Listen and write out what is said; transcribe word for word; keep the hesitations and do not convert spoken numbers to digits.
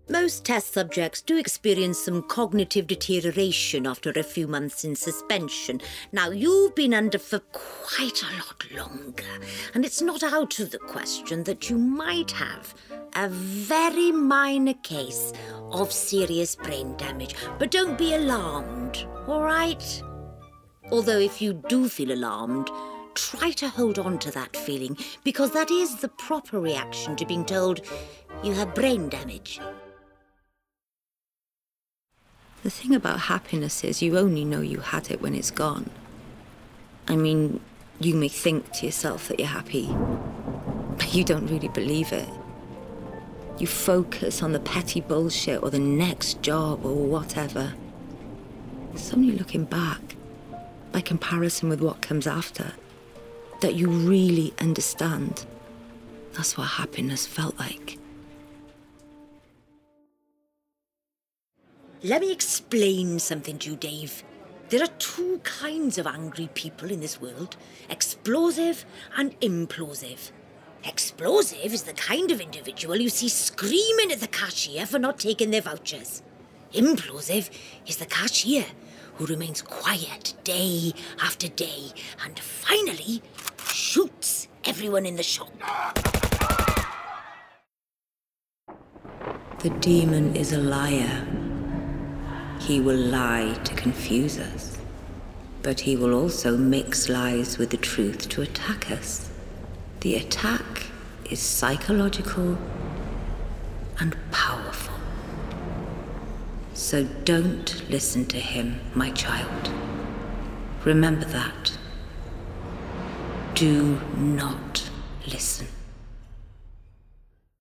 Most test subjects do experience some cognitive deterioration after a few months in suspension. Now, you've been under for quite a lot longer, and it's not out of the question that you might have a very minor case of serious brain damage. But don't be alarmed, all right? Although if you do feel alarmed, try to hold on to that feeling, because that is the proper reaction to being told you have brain damage. The thing about happiness is you only know you had it when it's gone. I mean, you may think to yourself that you're happy, but you don't really believe it. You focus on the petty bullshit or the next job or whatever. It's only looking back, by comparison with what comes after, that you really understand. That's what happiness felt like. Let me explain something to you, Dave. There are two kinds of angry people in this world: explosive and implosive. Explosive is the kind of individual you see screaming at the cashier for not taking their vouchers. Implosive is the cashier who remains quiet day after day and finally shoots everyone in the shop. The demon is a liar. He will lie to confuse us, but he will also mix lies with the truth to attack us. The attack is psychological and powerful. So don't listen to him, my child. Remember that. Do not listen.